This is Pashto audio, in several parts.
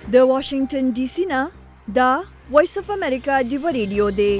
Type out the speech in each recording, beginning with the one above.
د واشنگټن ډي سي نه دا وایس اف امریکا ډیو ریډیو دی.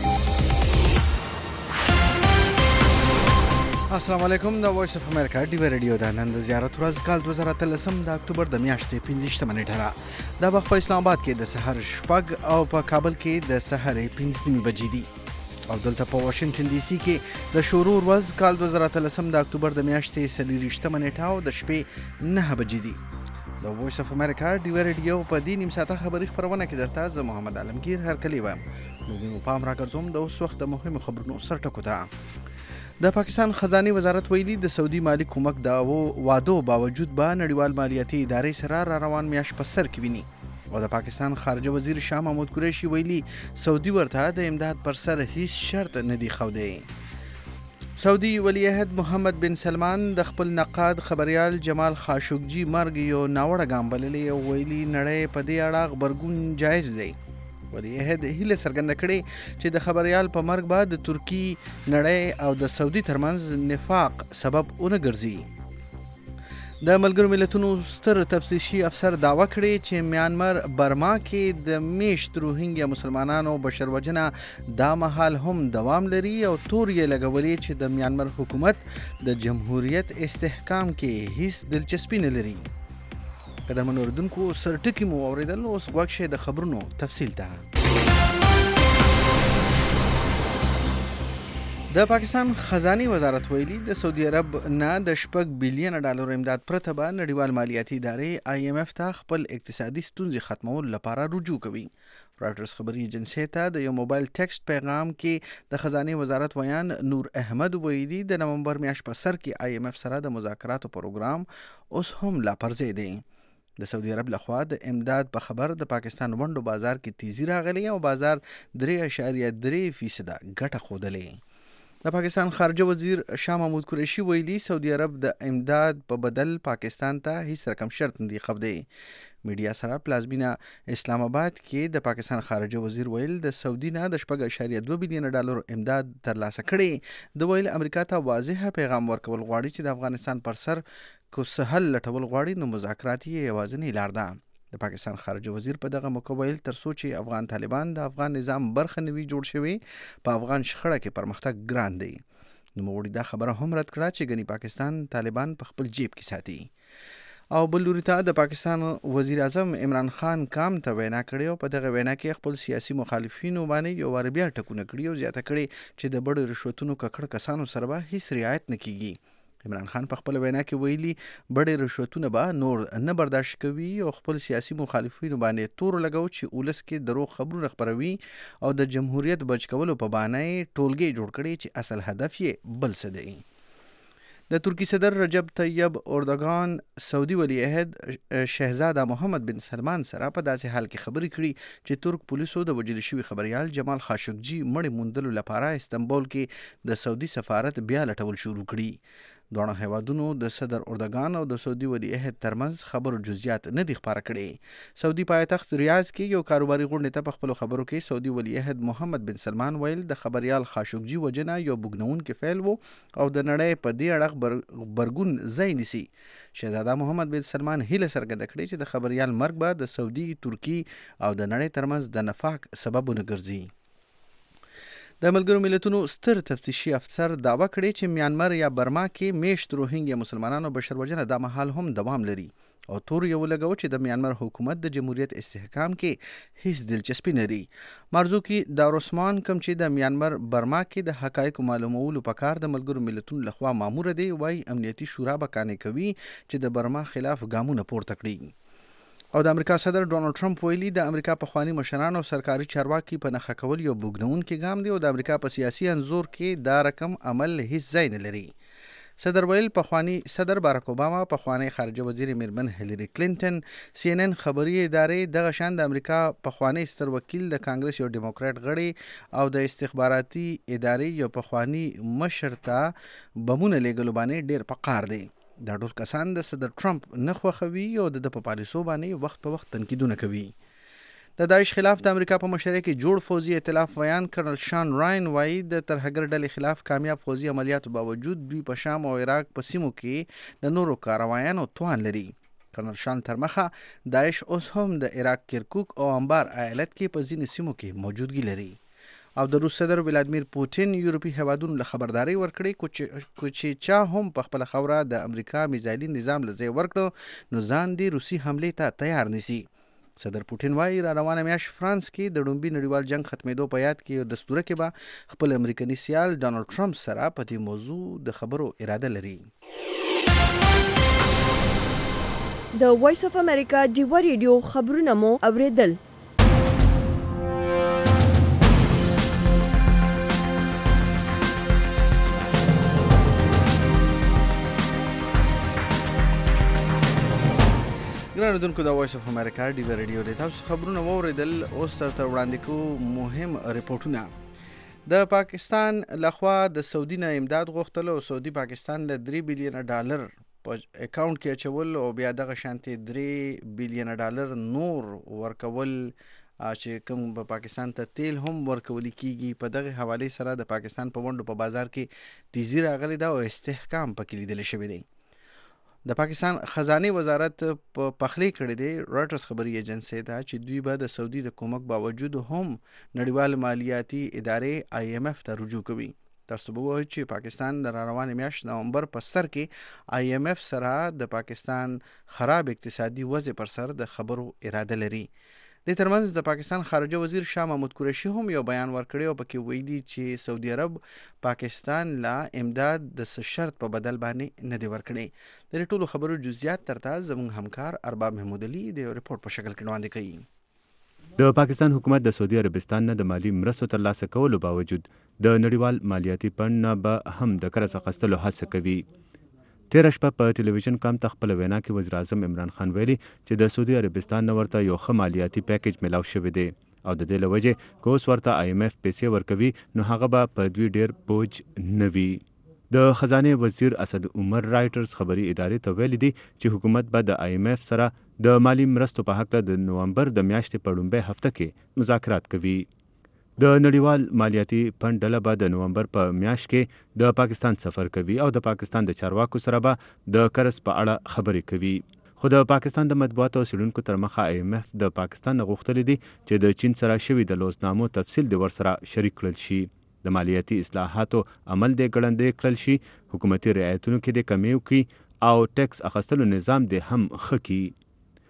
السلام علیکم. د وایس اف امریکا ډیو ریډیو د نن د زیارت ورځ کال 2013 د اکتوبر د میاشتې 15 نیټه دا وخت په اسلام آباد کې د سحر شپږ او په کابل کې د سحر 15 بجې دي او دلته په واشنگټن ډي سي کې د شروع ورځ کال 2013 د اکتوبر د میاشتې 23 نیټه او د شپې 9 بجې دي. د وایس اف امریکا ډیو ریډیو په دې نیم ساعته خبري خبرونه کې درته زه محمد عالمگیر هرکلی وایم. نو پام راګرځوم د اوس وخت د مهمو خبرونو سرټکو ته. د پاکستان خزانه وزارت ویلي د سعودي مالی کومک د وعدو باوجود به نړیوال مالیاتي ادارې سره را روان میاشت په سر کې ویني او د پاکستان خارجه وزیر شاه محمود قریشي ویلي سعودي ورته د امداد پر سر هیڅ شرط نه دی خوده. سعودي ولی عهد محمد بن سلمان د خپل نقاد خبريال جمال خاشقجي مرګ یو ناوړه ګام بللی او ویلي نړۍ په دې اړه خبرګون جایز دی. ولی عهد هیله څرګنده کړې چې د خبريال په مرګ بعد د ترکی نړۍ او د سعودي ترمنځ نفاق سبب ونه ګرځي. د ملګرو ملتونو ستر تفتیشي افسر دعوه کړې چې میانمار برما کې د میشت روهینګیا مسلمانانو بشر وژنه دا مهال هم دوام لري او تور یې لګولې چې د میانمار حکومت د جمهوریت استحکام کې هیڅ دلچسپي نه لري. قدرمن اوریدونکو سرټکی مو اوریدل، اوس غوږ شئ د خبرونو تفصیل ته. د پاکستان خزانه وزارت ویلي د سعودي عرب نه د $6 بلین امداد پرته به نړیوال مالیاتي ادارې IMF ته خپل اقتصادي ستونزې ختمول لپاره رجوع کوي. رایټرز خبري ایجنسی ته د یو موبایل ټیکسټ پیغام کې د خزانه وزارت ویان نور احمد ویلي د نومبر میاشت په سر کې IMF سره د مذاکراتو پروګرام اوس هم لا پرځې دی. د سعودي عرب لخوا د امداد په خبر د پاکستان ونډو بازار کې تیزی راغلی او بازار 3.3% ګټه ښودلې. د پاکستان خارجه وزیر شاه محمود قریشي ویلي سعودي عرب د امداد په بدل پاکستان ته هیڅ رقم شرط نه دی خوده. میډیا سره پلازمینه اسلام آباد کې د پاکستان خارجه وزیر ویل د سعودي نه د $6.2 بلین امداد ترلاسه کړي. د ویل امریکا ته واضح پیغام ورکول غواړي چې د افغانستان پر سر کو سهل لټول غواړي نو مذاکرات یې یوازینۍ لار ده. د پاکستان خارجه وزیر په دغه موقع ویل تر څو چې افغان طالبان د افغان نظام برخه نوي جوړ شوي په افغان شخړه کې پرمختګ ګران دی. نوموړي دا خبره هم رد کړه چې ګنې پاکستان طالبان په خپل جیب کې ساتي. او بل لوري ته د پاکستان وزیر اعظم عمران خان کام ته وینا کړې او په دغه وینا کې خپل سیاسي مخالفینو باندې یو وار بیا ټکونه کړي او زیاته کړي چې د بډو رشوتونو ککړ کسانو سره به هیڅ رعایت نه کیږي. عمران خان په خپل وینا کې ویلي بډې رشوتونه به نور نه برداشت کوي او خپل سیاسي مخالفینو باندې تور لګو چې ولس کې دروغ خبرونه خپروي او د جمهوریت بچ کولو په بهانه ټولګي جوړ کړي چې اصل هدف یې بل څه دی. د ترکی صدر رجب طیب اردوغان سعودي ولی عهد شهزاده محمد بن سلمان سره په داسې حال کې خبرې کړي چې ترک پولیسو د وژل شوي خبريال جمال خاشقجي مړ موندلو لپاره استنبول کې د سعودي سفارت بیا لټول شروع کړي. دوه هیوادونو د صدر اردوغان او د سعودي ولی عهد ترمنځ خبرو جزئیات نه دي خبره کړي. سعودي پایتخت ریاض کې یو کاروباري غونډه ته په خپل خبرو کې سعودي ولی عهد محمد بن سلمان ویل د خبريال خاشقجي وجنه یو بګنونکې فعل وو او د نړۍ په دې اړه برګون ځای نیسي. شهزاده محمد بن سلمان هیله څرګنده کړې چې د خبريال مرګ به د سعودي ترکی او د نړۍ ترمنځ د نفاق سبب ونه ګرځي. د ملګرو ملتونو ستر تفتیشي افسر دعوه کړې چې میانمار یا برما کې میشت روهینګیا مسلمانانو بشر وژنه دا مهال هم دوام لري او تور یو لګو چې د میانمار حکومت د جمهوریت استحکام کې هیڅ دلچسپي نه لري. مارزوکی دارسمان کوم چې د میانمار برما کې د حقایق معلومولو په کار د ملګرو ملتونو لخوا مامور دی وای امنیتي شورا به کانې کوي چې د برما خلاف ګامونه پورته کړي. او د امریکا صدر ډونالد ټرمپ ویلي د امریکا پخوانی مشران او سرکاري چارواکي په نخښه کول یو بوګنونکې ګام دی او د امریکا په سیاسي انزور کې دا رقم عمل هیڅ ځای نه لري. صدر ویل پخوانی صدر باراک اوباما، پخوانی خارجه وزیر میرمن هیلری کلینټن، CNN خبري ادارې دغه شان د امریکا پخوانی ستر وکیل د کانګرس یو ډیموکراټ غړي او د استخباراتي ادارې یو پخوانی مشر ته بمونه لګلو باندې ډیر پقار دی. دا ټول کسان د صدر ټرمپ نه خوښوي او د په پالیسو باندې وخت په وخت تنقیدونه کوي. د داعش خلاف د امریکا په مشرۍ کې جوړ فوزي ائتلاف ویان کرنل شان راین وایي د ترهګر ډلې خلاف کامیاب فوزي عملیاتو باوجود دوی په شام او عراق په سیمو کې د نورو کاروایانو توان لري. کرنل شان تر مخه داعش اوس هم د عراق کرکوک او انبار ایالت کې په ځینو سیمو کې موجودګي لري. او د روس صدر ولادیمیر پوتین یورپي هیوادونو له خبرداري ورکړې چې چا هم په خپل خوره د امریکا میزایلي نظام له ځای ورکړو نو ځان دې روسي حملې ته تیار نیسي. صدر پوتین وایي را روانه میاشت فرانس کې د لومړي نړیوال جنگ ختمېدو په یاد کې دستوره کې به خپل امریکایي سیال ډانلډ ټرمپ سره په دې موضوع د خبرو اراده لري. د وایس اف امریکا ډیوه ریډیو خبرونه مو اوریدل. ګران اوریدونکو د وایس اف امریکا ډیوه ریډیو د تاسو خبرونه واوریدل. اوس ترته وړاندې کوو مهم ریپورتونه. د پاکستان لخوا د سعودي نه امداد غوښتل او سعودي پاکستان له 3 بلین ډالر په اکاونټ کې اچول او بیا دغه شانتې 3 بلین ډالر نور ورکول چې کوم په پاکستان ته تیل هم ورکول کیږي. په دغه حواله سره د پاکستان په ونډو په بازار کې تیزی راغلی دا او استحکام پکې لیدل شوی دی. د پاکستان خزانه وزارت په پخلی کړی دی رایټرز خبري ایجنسی ته چې دوی به د سعودي د کومک باوجود هم نړیوال مالیاتي ادارې IMF ته رجوع کوي. تاسو به وایئ چې پاکستان د روانه میاشت نومبر په سر کې IMF سره د پاکستان خراب اقتصادي وضع پر سر د خبرو اراده لري. د ترمنځ د پاکستان خارجه وزیر شاه محمود قریشي هم یو بیان ورکړی او پکې ویلي چې سعودي عرب پاکستان لا امداد د شرط په بدل باندې نه دی ورکړی. د ټولو خبرو جزئیات ترته زموږ همکار ارباب محمود علي د ریپورت په شکل کې وړاندې کوي. د پاکستان حکومت د سعودي عربستان نه د مالی مرستو ترلاسه کولو باوجود د نړیوال مالیاتي فند نه به هم د قرض اخیستلو هڅه کوي. تیره شپه په ټلویزیون کام ته خپل وینا کې وزیر اعظم عمران خان ویلي چې د سعودي عربستان نه ورته یو ښه مالیاتي پیکیج ملاو شوی دی او د دې له وجې که اوس ورته IMF پیسې ورکوي نو هغه به په دوی ډیر بوج نه وي. د خزانه وزیر اسد عمر رایټرز خبري ادارې ته ویلي دي چې حکومت به د IMF سره د مالی مرستو په حق د نومبر د میاشتې په لومړۍ هفته کې مذاکرات کوي. د نړیوال مالیاتي فند ډله به د نومبر په میاشت کې د پاکستان سفر کوي او د پاکستان د چارواکو سره به د قرض په اړه خبرې کوي. خو د پاکستان د مطبوعاتو څېړونکو تر مخه IMF د پاکستان نه غوښتلی دي چې د چین سره شوي د لوزنامو تفصیل د ورسره شریک کړل شي. د مالیاتي اصلاحاتو عمل د ګړندی کړل شي، حکومتي رعایتونو کې د کمی وکړي او ټیکس اخیستلو نظام د هم ښه کړي.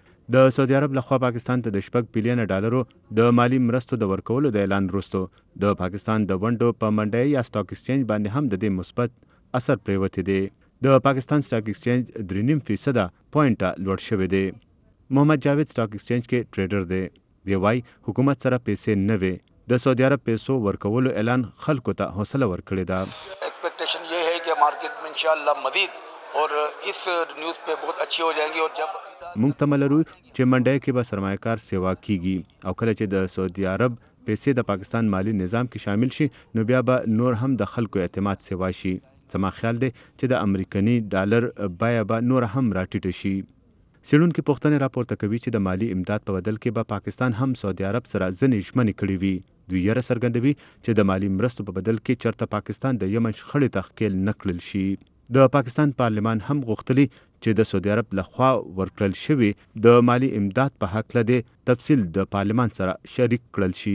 د سعودي عرب لخوا پاکستان ته د 6 بلین ډالرو د مالی مرستو د ورکولو د اعلان وروسته د پاکستان د ونډو په منډۍ یا سټاک ایکسچینج باندې هم د دې مثبت اثر پریوتی دی. د پاکستان سټاک ایکسچینج 3.5% پوینټه لوړ شوی دی. محمد جاوید سټاک ایکسچینج کې ټریډر دی. دی وايي حکومت سره پیسې نه وي. د سعودي عرب پیسو ورکولو اعلان خلکو ته حوصله ورکړې ده. ایکسپیکٹیشن یہ ہے کہ مارکیٹ میں انشاءاللہ مزید اور اس نیوز پہ بہت اچھی ہو جائیں گی اور جب مونږ تمه لرو چې منډۍ کې به سرمایه‌کار سیوا کیږي او کله چې د سعودي عرب پیسې د پاکستان مالی نظام کې شامل شي نو بیا به نور هم د خلکو اعتماد سیوا شي. زما خیال دی چې د امریکایي ډالر بیه به نور هم راټیټه شي. څېړونکي پوښتنې راپورته کوي چې د مالی امداد په بدل کې به پاکستان هم سعودي عرب سره ځینې ژمنې کړې وي. دوی یره څرګندوي چې د مالی مرستو په بدل کې چېرته پاکستان د یمن شخړې ته ښکیل نه کړل شي. د پاکستان پارلمان هم غوښتلي چې د سعودي عرب لخوا ورکړل شوي د مالی امداد په هکله د تفصیل د پارلمان سره شریک کړل شي.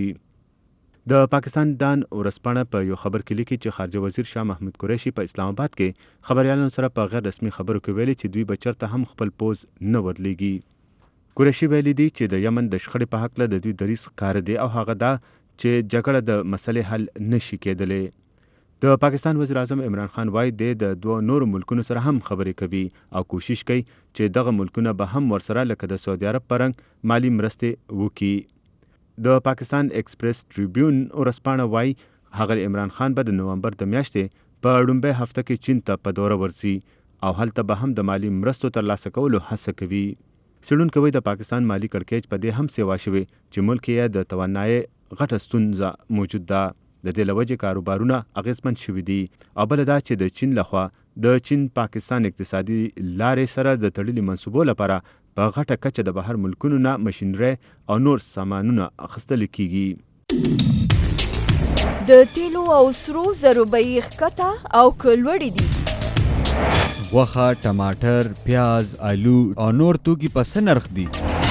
د پاکستان ډان ورځپاڼه په یو خبر کې لیکي چې خارجه وزیر شاه محمود قریشي په اسلام آباد کې خبريالانو سره په غیر رسمي خبرو کې ویلي چې دوی به چېرته هم خپل پوز نه ورلیږي. قریشي ویلي دي چې د یمن د شخړې په هکله د دوی دریځ ښکاره دی او هغه دا چې جګړه د مسلې حل نشي کېدلی. د پاکستان وزیر اعظم عمران خان وایي د دوه نورو ملکونو سره هم خبرې کوي او کوشش کوي چې دغه ملکونه به هم ورسره لکه د سعودي عرب په رنګ مالی مرستې وکړي. د پاکستان ایکسپریس ټریبیون ورځپاڼه وایي ښاغلی عمران خان به د نومبر د میاشتې په لومړۍ هفته کې چین ته په دوره ورځي او هلته به هم د مالی مرستو ترلاسه کولو هڅه کوي. څېړونکي وایي د پاکستان مالی کړکېچ په دې هم سیوا شوی چې ملک یې د توانایي غټه ستونزه موجود ده. د دې له وجې کاروبارونه اغېزمن شوي دي او بله دا چې د چین لخوا د چین پاکستان اقتصادي لارې سره د تړلي منصوبو لپاره په غټه کچه د بهر ملکونو نه مشینري او نور سامانونه اخیستل کیږي. د تیلو او سرو زرو بیې ښکته او که لوړې دي. غوښه، ټماټر، پیاز، آلو او نور توکي په څه نرخ دي؟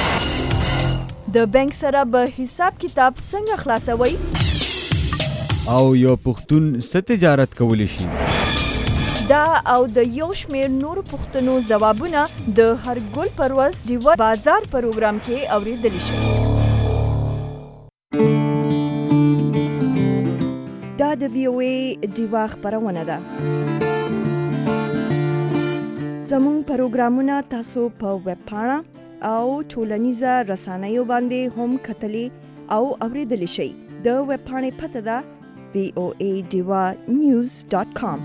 د بانک سره به حساب کتاب څنګه خلاصوي؟ او یو پښتون څه تجارت کولی شي؟ دا او د یو شمېر نورو پوښتنو ځوابونه د هر ګل پر ورځ ډیوه بازار پروګرام کې اورېدلی شئ. دا د VOA ډیوه خپرونه ده. زموږ پروګرامونه تاسو په ویب پاڼه او ټولنیزه رسنیو باندې هم کتلی او اورېدلی شئ. د ویب پاڼې پته ده voadivanews.com.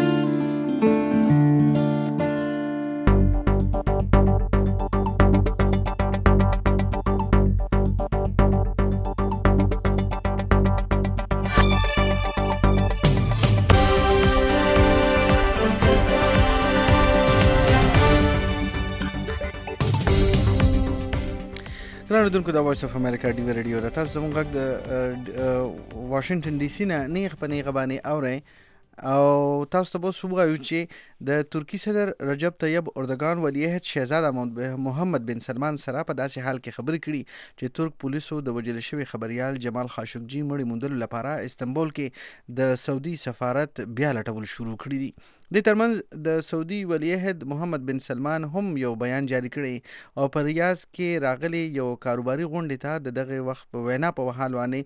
ګرانو د وایس اف امریکا ډیوی ریډیو ده. تاسو زموږ غږ د واشنگټن ډي سي نه نیغ په نیغه باندې اورئ او تاسو ته به اوس ووایو چې د ترکي صدر رجب طیب اردوګان ولیعهد شهزاده محمد بن سلمان سره په داسې حال کې خبرې کړي چې ترک پولیسو د وژل شوي خبریال جمال خاشقجي مړی موندلو لپاره استنبول کې د سعودي سفارت بیا لټول شروع کړي دي. د ترمنځ د سعودي ولیعهد محمد بن سلمان هم یو بیان جاری کړی او په ریاض کې راغلی یو کاروباري غونډې ته د دغه وخت په وینا په حال باندې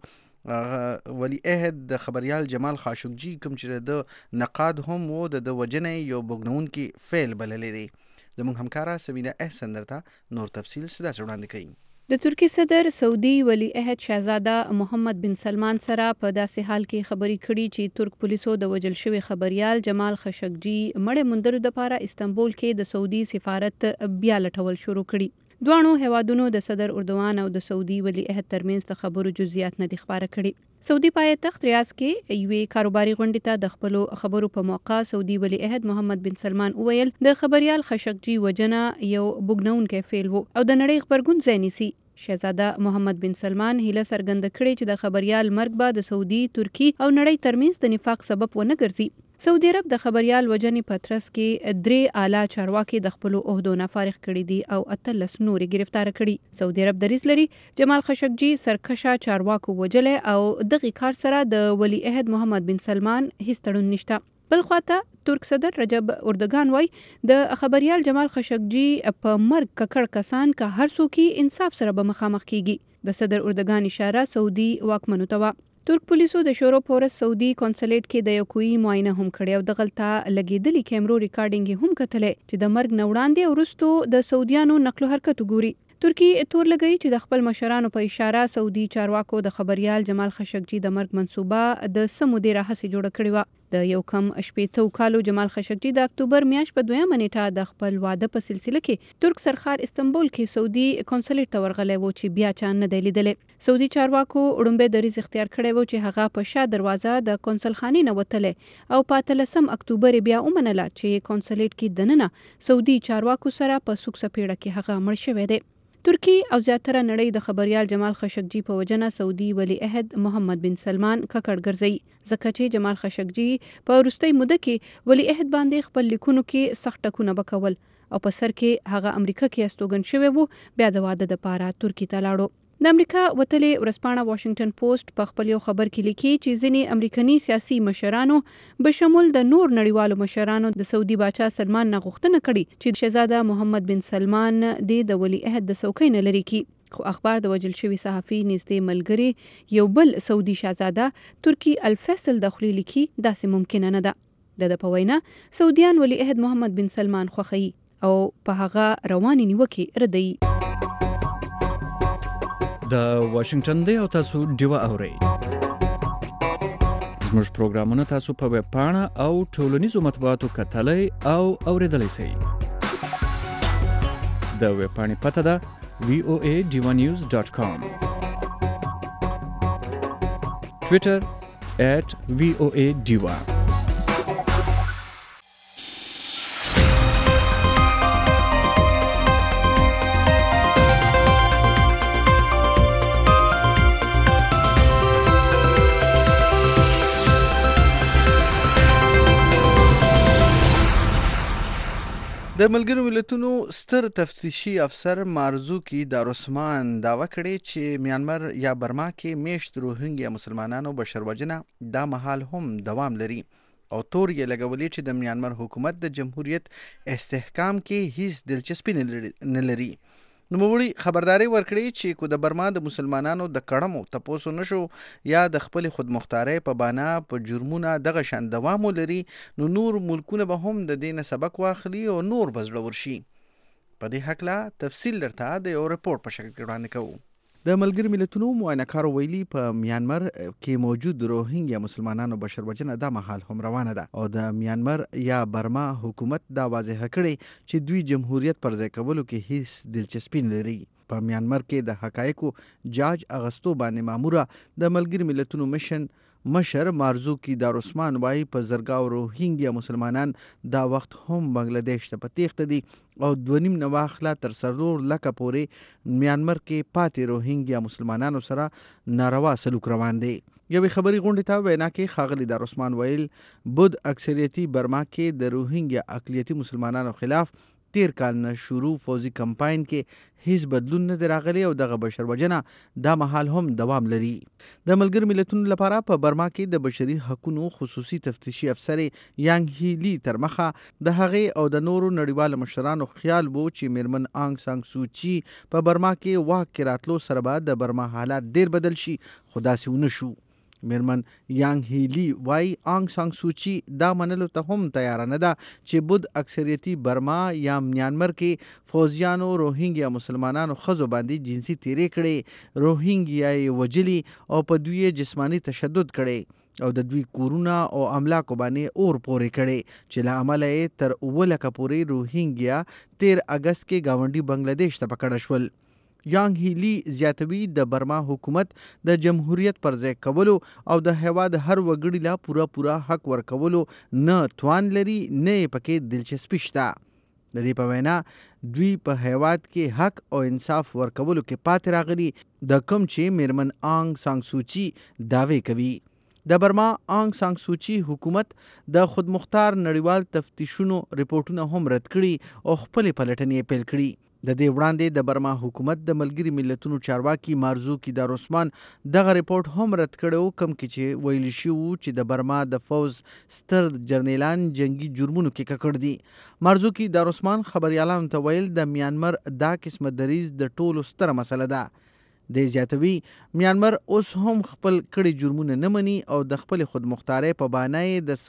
ولیعهد د خبریال جمال خاشقجي کوم چې د نقاد هم و د وجنې یو بوګنونکي فعل بللی دی. زموږ همکاره سمینه احسن درته نور تفصیل سره وړاندې کوي. د ترکی صدر سعودي ولیعهد شهزاده محمد بن سلمان سره په داسې حال کې خبرې کړي چې ترک پولیسو د وژل شوي خبریال جمال خاشقجي مړی موندلو لپاره استنبول کې د سعودي سفارت بیا لټول شروع کړي. دواړو هیوادونو د صدر اردوان او د سعودي ولیعهد ترمنځ د خبرو جزئیات نه دي خبره کړي. سعودي پایتخت ریاض کې یوې کاروباري غونډې ته د خپلو خبرو په موقع سعودي ولیعهد محمد بن سلمان وویل د خبریال خاشقجي وژنه یو بوګنونکی فعل و او د نړۍ غبرګون ځای نیسي. شهزاده محمد بن سلمان هیله څرګنده کړې چې د خبریال مرګ به د سعودي، ترکی او نړۍ ترمنځ د نفاق سبب ونه ګرځي. سعودي عرب د خبریال وژنې په ترڅ کې 3 اعلی چارواکي د خپلو عهدو نه فارغ کړي دي او 18 نورې گرفتار کړي. سعودي عرب دریځ لري جمال خاشقجي سرکشه چارواکو وژلی او دغه کار سره د ولیعهد محمد بن سلمان هیڅ تړون نشته. بل خواته ترک صدر رجب اردوګان وای د خبریال جمال خاشقجي په مرګ ککړ کسان که هر څوک انصاف سره به مخامخ کیږي. د صدر اردوګان اشاره سعودي واکمنو ته و. ترک پولیسو د شورو پورس سعودي کونسلیټ کې د یو کوی معاینه هم کړې او د غلطه لګیدلې کیمرو ریکارډینګ هم کتلې چې د مرګ نه وړاندې وروسته د سعودیانو نقل و حرکت وګوري. ترکی تور لګی چې د خپل مشرانو په اشاره سعودي چارواکو د خبریال جمال خاشقجي د مرګ منصوبه د سمو ډیره هڅه جوړه کړې و. د یو کم 18 کالو جمال خاشقجي د اکتوبر میاشت په 2 نیټه د خپل واده په سلسله کې ترک سرخار استنبول کې سعودي کونسلیټ ته ورغلی و چې بیا چا نه دی لیدلی. سعودي چارواکو وړومبی دریځ اختیار کړی و چې هغه په شا دروازه د کونسلخانې نه وتلی او په 13 اکتوبر بیا ومنله چې کونسلیټ کې دننه سعودي چارواکو سره په سوک سپېړه کې هغه مړ شوی دی. ترکی او زیاتره نړۍ د خبریال جمال خاشقجي په وجنه سعودي ولیعهد محمد بن سلمان ککړ ګرځي ځکه چې جمال خاشقجي په وروستۍ موده کې ولیعهد باندې خپل لیکونو کې سخت ټکونه وکول او په سر کې هغه امریکا کې استوګن شوی وو. بیا د واده لپاره ترکی ته لاړو. د امریکا وتلې ورځپاڼه واشنگټن پوسټ په خپل یو خبر کې لیکي چې ځینې امریکایي سیاسي مشرانو بشمول د نور نړیوالو مشرانو د سعودي باچا سلمان نه غوښتنه کړې چې شهزاده محمد بن سلمان د ولیعهد د څوکۍ نه لرې کړي. خو اخبار د وژل شوي صحافي نږدې ملګری یو بل سعودي شهزاده ترکی الفیصل دخلي لیکي داسې ممکنه نه ده. د په وینا سعودیان ولیعهد محمد بن سلمان خوښوي او په هغه رواني نیوکې ردوي. د واشنگټن دی او تاسو ډیوه اورئ. زموږ پروګرامونه تاسو په ویب پاڼه او ټولنیزو مطبوعاتو کتلی او اوریدلی شئ. د ویب پاڼې پته ده voadivanews.com. Twitter @voadiva. د ملګرو ملتونو ستر تفتیشي افسر مارزوکی دارالعثمان دعوه کړې چې میانمار یا برما کې میشت روهینګیا مسلمانانو بشروجنه دا مهال هم دوام لري او تور یې لګولې چې د میانمار حکومت د جمهوریت استحکام کې هیڅ دلچسپي نه لري. نوموړي خبرداري ورکړې چې کو د برما د مسلمانانو د کړمو تپوسو نشو یا د خپل خودمختارۍ په بنا په جرمونه دغه شان دوام ولري نو نور ملکونه به هم د دې نه سبق واخلي او نور به زړور شي. په دې هکله تفصیل درته د یو رپورټ په شکل کې وړاندې کوو. د ملګرو ملتونو معاینهکارو ویلي په میانمار کې موجود روهینګیا مسلمانانو بشروجنه دا مهال هم روانه ده او د میانمار یا برما حکومت دا واضح کړي چې دوی جمهوریت پر ځای کولو کې هیڅ دلچسپي نه لري. په میانمار کې د حقایقو جاج اغستو باندې ماموره د ملګرو ملتونو مشر مارزوکی دارالعثمان وايي په زرګاو روهینګیا مسلمانان دا وخت هم بنگلاديش ته په تیښته دي او 2.5 نواخله تر 3 لکه پورې میانمار کې پاتې روهینګیا مسلمانانو سره ناروا سلوک روان دي. یوې خبري غونډې ته وینا کې ښاغلي دارالعثمان ویل بود اکثریتي برما کې د روهینګیا اقلیتي مسلمانانو خلاف تیر کال نه شروع فوزي کمپاین کې هیڅ بدلون نه دی راغلی او دغه بشروجنه دا مهال هم دوام لري. د ملګرو ملتونو لپاره په برما کې د بشري حقوقو خصوصي تفتیشي افسر یانګ هیلی تر مخه د هغې او د نورو نړیوالو مشرانو خیال وو چې میرمن آنګ سان سوچي په برما کې واک کې راتلو سره به د برما حالات ډیر بدل شي خو داسې ونه شو. میرمن یانګ هیلی وای آنګ سان سوچي دا منلو ته هم تیار نه ده چې بود اکثریتي برما یا میانمار کې فوزیانو روهینګیا مسلمانانو خزو باندې جنسي تیرې کړي، روهینګیا یې وجلي او په دوی جسمانی تشدد کړي او د دوی کورونه او املاکو باندې اور پورې کړي چې له امله یې تر 9 لکه پورې روهینګیا 13 اگست کې گاونډي بنگلاديش ته پکړه شول. یانګ هیلی زیاتوي د برما حکومت د جمهوریت پر ځای کولو او د هیواد هر وګړي لا پورا حق ورکولو نه توان لري نه پکې دلچسپي شته. د دې په وینا دوی په هیواد کې حق او انصاف ورکولو کې پاتې راغلي د کوم چې میرمن آنګ سان سوچي دعوی کوي. د برما آنګ سان سوچي حکومت د خودمختار نړیوال تفتیشونو ریپورتونه هم رد کړي او خپل پلټنې پیل کړي. د دې وړاندې د برما حکومت د ملګري ملتونو چارواکي مارزوکی دارالعثمان دغه ریپورت هم رد کړو کوم کې چې ویل شو چې د برما د فوز ستر جرنیلان جنگي جرمونو کې ککړ دي. مارزوکی دارالعثمان خبريالانو ته ویل د میانمار دا قسمه دریز د ټولو ستره مسله ده. د زیاتوي میانمار اوس هم خپل کړي جرمونه نه مني او د خپل خودمختارۍ په بانای د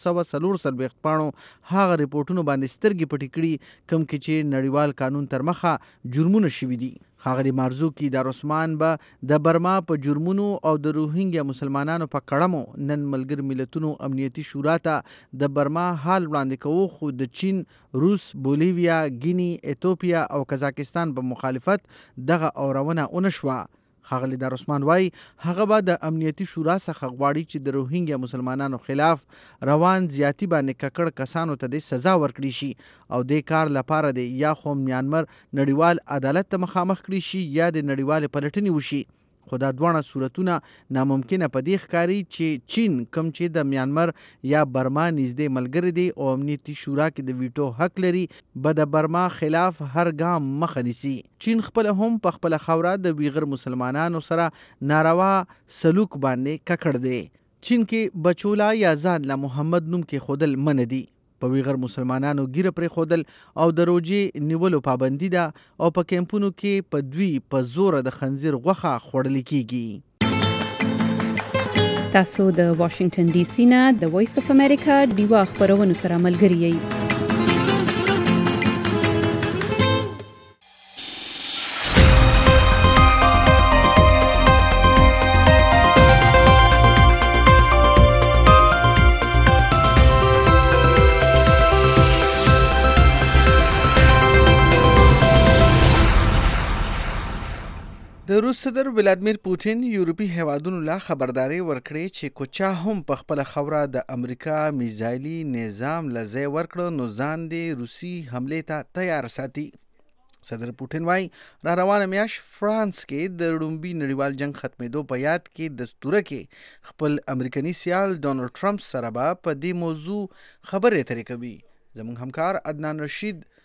340 پاڼو هغه ریپورتونو باندې سترګې پټې کړي کوم کې چې نړیوال قانون تر مخه جرمونه شوي دي. ښاغلي مارزوکی دارالعثمان به د برما په جرمونو او د روهینګیا مسلمانانو په کړمو نن ملګرو ملتونو امنیتي شورا ته د برما حال وړاندې کوو خو د چین، روس، بولیویا، ګینی، ایتوپیا او قزاقستان په مخالفت دغه اورونه ونشوه. ښاغلي دارالعثمان وای هغه به د امنیتي شورا څخه غواړي چې د روهینګیا مسلمانانو خلاف روان زیاتی باندې ککړ کسانو ته د سزا ورکړي شي او د کار لپاره د یا خو میانمار نړیوال عدالت ته مخامخ کړي شي یا د نړیوال پلټنې وشي. خو دا دوه صورتونه ناممکنه په دې ښکاري چې چین کوم چې د میانمار یا برما نږدې ملګری دی او امنیتي شورا کې د ویټو حق لري به د برما خلاف هر ګام مخه نیسي. چین خپل هم په خپل خوره د ویغر مسلمانانو سره ناروا سلوک باندې ککړ دی. چین کې بچولا یا ځان له محمد نوم کې خودل من دي. په ویغر مسلمانانو ګیره پرې خودل او د روجې نیولو پابندي ده او په کیمپونو کې په دوی په زوره د خنزیر غوښه خوړل کیږي. تاسو د واشنگټن ډي سي نه د وایس اف امریکا دیوا خبرونو سره ملګری یئ. د روس صدر ولادیمیر پوتین یورپي هیوادونو لا خبرداري ورکړې چې کوچا هم په خپل خوره د امریکا میزایلي نظام لځای ورکړ نو ځان دې روسي حمله ته تیار ساتي. صدر پوتین وايي را روانه میاش فرانس کې د لومړي نړیوال جنگ ختمېدو په یاد کې دستوره کې خپل امریکایي سیال ډونالد ټرمپ سره به په دې موضوع خبرې اترې کوي. زموږ همکار عدنان رشید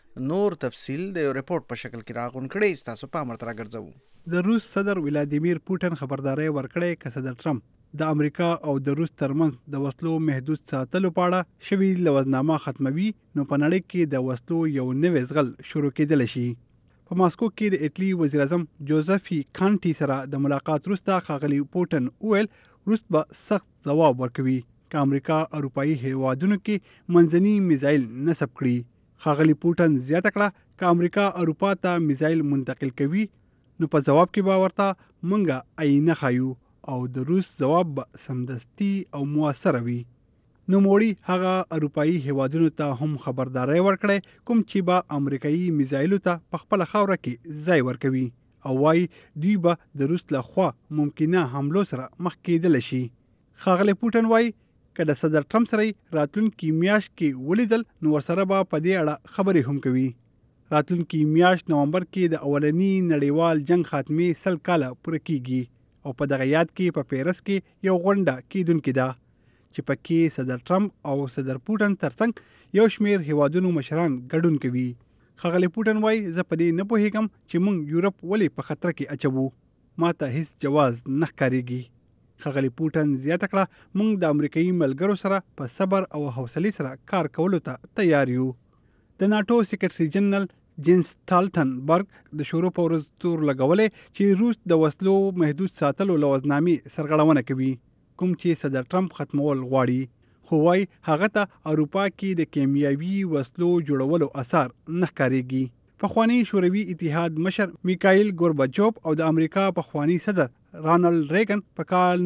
نور تفصیل د یو ریپورت په شکل کې راغون کړي. تاسو په امر تر ګرځو. د روس صدر ولادیمیر پوټن خبرداري ورکړې چې صدر ټرمپ د امریکا او د روس ترمنځ د وسلو محدود ساتلو په اړه شوی لوزنامه ختموي نو په نړۍ کې د وسلو یو نوی ځغل شروع کېدل شي. په ماسکو کې د ایټلی وزیر اعظم جوزفی کانټي سره د ملاقات وروسته ښاغلي پوټن وویل روس به سخت ځواب ورکوي که امریکا اروپایي هیوادونو کې منځني میزایل نصب کړي. ښاغلي پوټن زیاته کړه که امریکا اروپا ته میزایل منتقل کوي نو په ځواب کې به ورته مونږه آینه ښایو او د روس ځواب به سمدستي او موثره وي. نوموړي هغه اروپایي هیوادونو ته هم خبرداری ورکړی کوم چې به امریکایي میزایلو ته په خپله خاوره کې ځای ورکوي او وایي دوی به د روس له خوا ممکنه حملو سره مخ کېدلی شي. ښاغلی پوټن وایي که د صدر ټرمپ سره راتلونکي میاشت کې ولیدل نو ورسره به په دې اړه خبرې هم کوي. راتلونکي میاشت نومبر کې د اولني نړیوال جنگ خاتمې 100 کاله پوره کیږي او په دغه یاد کې په پیرس کې یو غونډه کیدونکې ده چې پکې صدر ټرمپ او صدر پوټن ترڅنګ یو شمیر هیوادونو مشران ګډون کوي. ښاغلی پوټن وایي زه په دې نه پوهیږم چې موږ یورپ ولې په خطر کې اچوو. ما ته هیڅ جواز نه ښکارېږي. ښاغلی پوټن زیاته کړه موږ د امریکایي ملګرو سره په صبر او حوصلې سره کار کولو ته تیار یو. د ناټو سیکرټري جنرال جینس سټالټنبرګ د شروع په ورځ تور لګولې چې روس د وسلو محدود ساتلو لوزنامې سرغړونه کوي کوم چې صدر ټرمپ ختمول غواړي. خو وايي هغه ته اروپا کې د کیمیاوي وسلو جوړولو اثار نه ښکارېږي. پخوانی شوروي اتحاد مشر میکایل ګورباچوف او د امریکا پخوانی صدر رانالډ ریګن په کال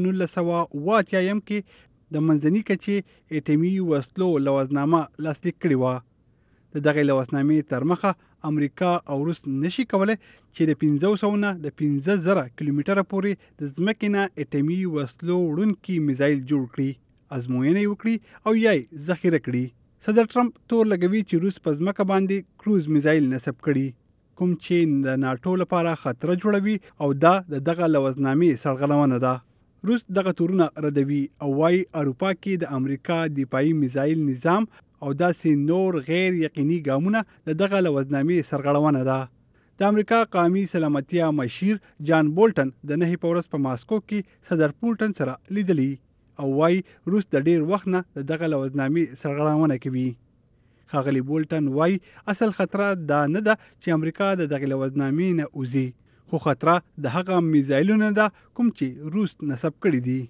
1988 کې د منځني کچې اټومي وسلو لوزنامه لاسلیک کړې وه. د دغې لوزنامې تر مخه امریکا او روس نشي کولی چې د 500 نه د 15,000 کیلومتره پورې د ځمکې نه اټومي وسلو وړونکي میزایل جوړ کړي، ازموینې وکړي او یا یې ذخیره کړي. صدر ټرمپ تور لګوي چې روس په ځمکه باندې کروز میزایل نصب کړي کوم چې د ناټو لپاره خطر جوړوي او دا دغه لوزنامې سرغړونه ده. روس دغه تورونه ردوي او وايي اروپا کې د امریکا دفاعي میزایل نظام او داسې نور غیر یقیني ګامونه دغه لوزنامې سرغړونه ده. د امریکا قومي سلامتیا مشیر جان بولټن د 9 په ورځ په ماسکو کې صدر پوټن سره لیدلی او وايي روس د ډیر وخت نه دغه لوزنامې سرغړونه کوي. ښاغلی بولټن وايي اصل خطر دا نه ده چې امریکا دغه لوزنامې نه اوزي، خو خطر د هغه میزایلونو ده کوم چې روس نصب کړي دي.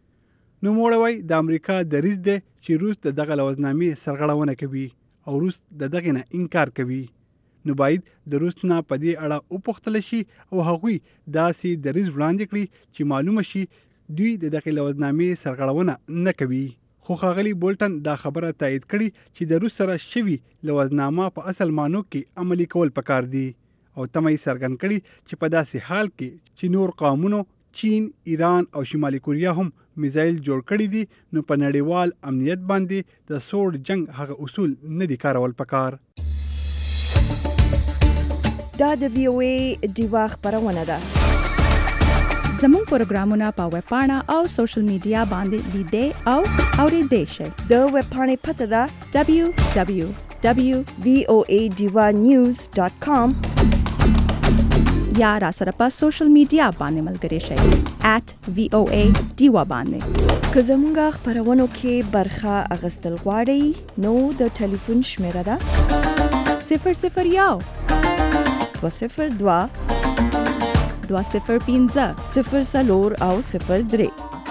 نو موړوي د امریکا دریځ دی چې روس دغه لوزنامې سرغړونه کوي او روس دغه نه انکار کوي. نو باید د روس نه په دې اړه وپوښتل شي او هغوی داسې دریځ وړاندې کړي چې معلومه شي دوی دغه لوزنامې سرغړونه نه کوي. خو ښاغلی بولټن دا خبره تایید کړي چې د روس سره شوی لوزنامه په اصل مانو کې عملي کول پکار دي او تمه یې څرګند کړي چې په داسې حال کې چې نور قومونو چین، ایران او شمالي کوریا هم میزایل جوړ کړي دي نو په نړیوال امنیت باندې د سوړ جنگ هغه اصول نه دي کارول پکار. دا د وی او ای دیوا خبرونه ده. زموږ پروګرامونه په ویب پاڼه او سوشل میډیا باندې لیدئ او اوریدئ شئ. د ویب پاڼې پته ده www.voadivanews.com یا را سره په سوشل میډیا باندې ملګري شئ @VOA دیوا باندې. که زموږ خبرونو کې برخه اخیستل غواړئ نو د ټلیفون شمیره ده 001 202 205 04 او 03.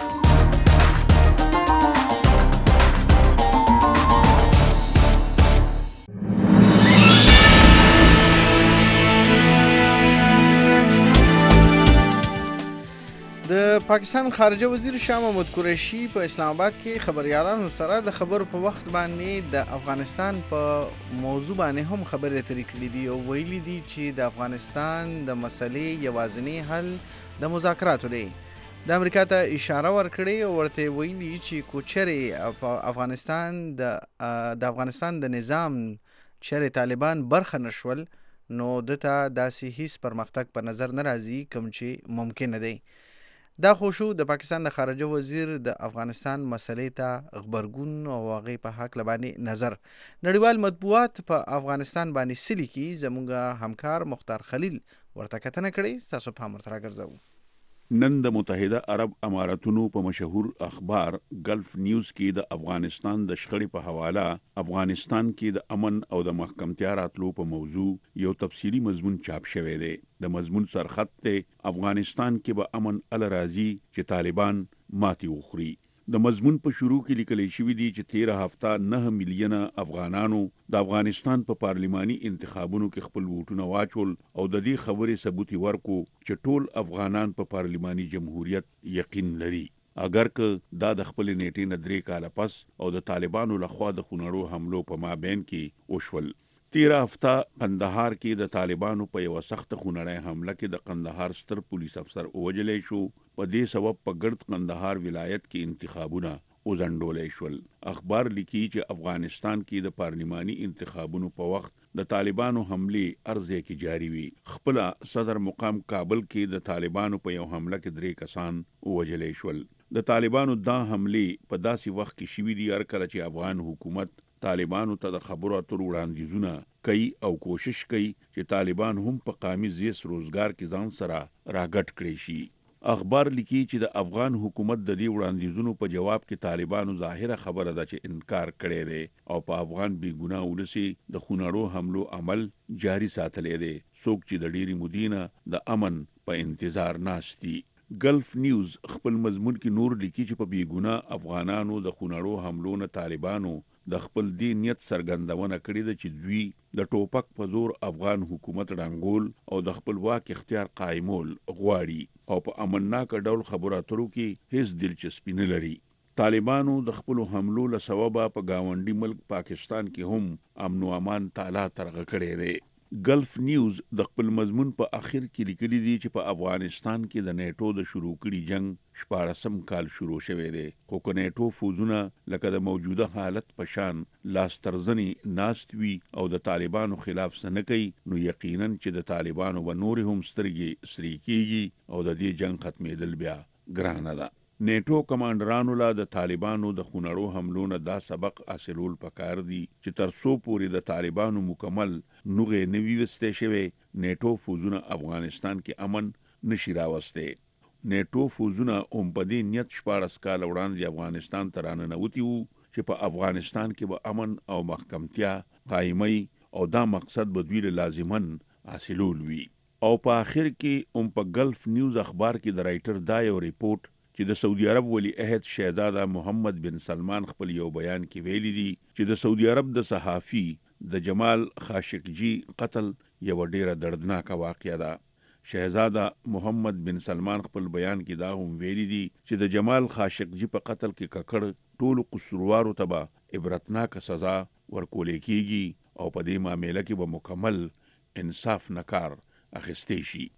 د پاکستان خارجه وزیر شاه محمود قریشي په اسلام آباد کې خبريالانو سره د خبرو په وخت باندې د افغانستان په موضوع باندې هم خبرې اترې کړې دي او ویلي دي چې د افغانستان د مسلې یوازینی حل د مذاکراتو دی. د امریکا ته اشاره ورکړې او ورته ویلي چې کوچري افغانستان د نظام چیرې طالبان برخه نشول نو دته داسې هیڅ پرمختګ په نظر نه راځي کوم چې ممکن دی. دا خو شو د پاکستان د خارجه وزیر د افغانستان مسلې ته غبرګون او هغې په حق باندې نظر. نړیوال مطبوعات په افغانستان باندې څه لیکي؟ زموږ همکار مختار خلیل ورته کتنه کړې، تاسو پام ورته راګرځوو. نن د متحده عرب اماراتونو په مشهور اخبار گلف نیوز کې د افغانستان د شخړې په حواله افغانستان کې د امن او د محکمتیا راتلو په موضوع یو تفصیلی مضمون چاپ شوی دی. د مضمون سرخط ته افغانستان کې به امن ال راځي چې طالبان ماتي وخوري. د مضمون په شروع کې لیکل شوی دی چې 13 هفته 9 میلیونه افغانانو د افغانستان په پارلماني انتخابونو کې خپل ووټونه واچول او د دې خبرې ثبوت ورکو چې ټول افغانان په پارلماني جمهوریت یقین لري، اگر که دا د خپل نیټې نه 3 کاله پس او د طالبانو لخوا د خونړو حملو په مابین کې وشول. 13 هفته قندهار کې د طالبانو په یو سخت خونړی حمله کې د قندهار ستر پولیس افسر ووجلې شو. په دې سبب په ګرد قندهار ولایت کې انتخابونه وزندولې شول. اخبار لیکي چې افغانستان کې د پارلماني انتخابونو په وخت د طالبانو حمله ارزه کې جاری وي. خپل صدر مقام کابل کې د طالبانو په یو حمله کې 3 کسان ووجلې شول. د طالبانو دا حمله په داسې وخت کې شوې دي هر کله چې افغان حکومت طالبانو ته د خبرو اترو وړاندیزونه کوي او کوشش کوي چې طالبان هم په قامي زیس روزګار کې ځان سره راګټ کړي شي. اخبار لیکي چې د افغان حکومت د دې وړاندیزونو په جواب کې طالبانو ظاهره خبره ده چې انکار کړی دی او په افغان بې ګناه ولسي د خونړو حملو عمل جاری ساتلی دی، څوک چې د ډېرې مودې د امن په انتظار ناست دي. گلف نیوز خپل مضمون کې نور لیکي چې په بې ګناه افغانانو د خونړو حملو نه طالبانو د خپل دې نیت څرګندونه کړې ده چې دوی د ټوپک په زور افغان حکومت ړنګول او د خپل واک اختیار قایمول غواړي او په امنناک ډول خبرو اترو کې هیڅ دلچسپي نه لري. طالبانو د خپل حملو له سببه په گاونډي ملک پاکستان کې هم امن او امان تعالی ترغه کړی دی. گلف نیوز د خپل مضمون په اخر کې لیکلي دي چې په افغانستان کې د نیټو د شروع کړي جنگ 14 کال شروع شوی دی، خو که نیټو فوزونه لکه د موجوده حالت په شان لاسترزنی ناست وي او د طالبانو خلاف څه نه کوي، نو یقینا چې د طالبانو و نور هم سترګې سری کیږي او د دې جنگ ختمېدل بیا ګرانه ده. نیټو کمانډرانو لا د طالبانو د خونړو حملو نه دا سبق حاصلول پکار دي چې تر څو پورې د طالبانو مکمل نوغې نوي وسته شوی نیټو فوزونه افغانستان کې امن نشي راوسته. نیټو فوزونه هم په دې نیت 14 کال وړاندې افغانستان ته راننوتي وو چې په افغانستان کې به امن او محکمتیا قایمي او دا مقصد به دوی لازمن حاصلول وي. او په آخر کې هم په گلف نیوز اخبار کې د رائټر دا یو ریپورت چې د سعودي عرب ولی عہد شهزاده محمد بن سلمان خپل یو بیان کې ویلي دي چې د سعودي عرب د صحافي د جمال خاشقجي قتل یو ډیره دردناکه واقعه ده. شهزاده محمد بن سلمان خپل بیان کې دا هم ویلي دي چې د جمال خاشقجي په قتل کې ککړ ټول قصوروارو ته به عبرتناک سزا ورکولې کیږي او په دې معاملې کې به مکمل انصاف نکار اخیستې شي.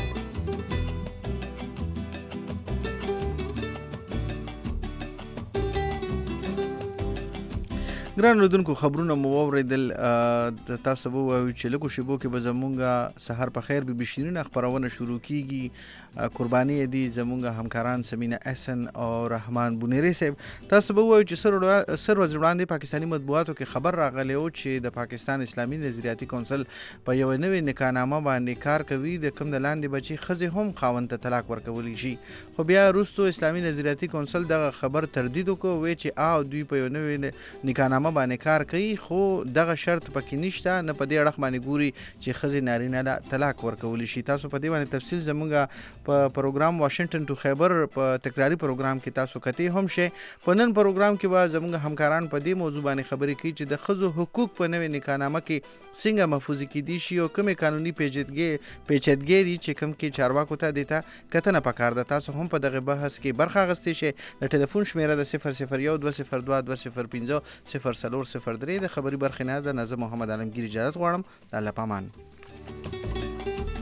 ګران لیدونکو خبرونه مو واوریدل، تاسو به وایو چې لږو شیبو کې به زمونږ سحر په خیر بي شیرین خبرونه شروع کیږي. قرباني دي زمونږ همکاران سمینه احسن او رحمان بونیری صاحب. تاسو به وایو چې سر ورځ وړاندې پاکستاني مطبوعاتو کې خبر راغلی و چې د پاکستان اسلامي نظریاتي کونسل په یو نوې نکاحنامه باندې کار کوي د کوم د لاندې بچي ښځې هم خاوند ته طلاق ورکولی شي، خو بیا وروستو اسلامي نظریاتي کونسل دغه خبر تردید وکړ، وایي چې دوی په یو نوې نکاحنامه باندې کار کوي خو دغه شرط پکې نشته، نه په دې اړه باندې ګوري چې ښځې نارینه له طلاق ورکولی شي. تاسو په دې باندې تفصیل زموږ په پروګرام واشنگټن ټو خیبر په تکراری پروګرام کې تاسو کتې هم شي. په نن پروګرام کې به زموږ همکاران په دې موضوع باندې خبرې کوي چې د ښځو حقوق په نوې نکاحنامه کې څنګه محفوظ کیدی شي او کومې قانوني پیچیدګۍ دي چې کوم کې چارواکو ته دیتا کتنه پکار ده. تاسو هم په دغه بحث کې برخه اخیستی شئ. د ټلیفون شمیره د 001 202 205 003 د خبري برخې نه ده. نظم محمد عالمگیر اجازه غواړم. الله پامان.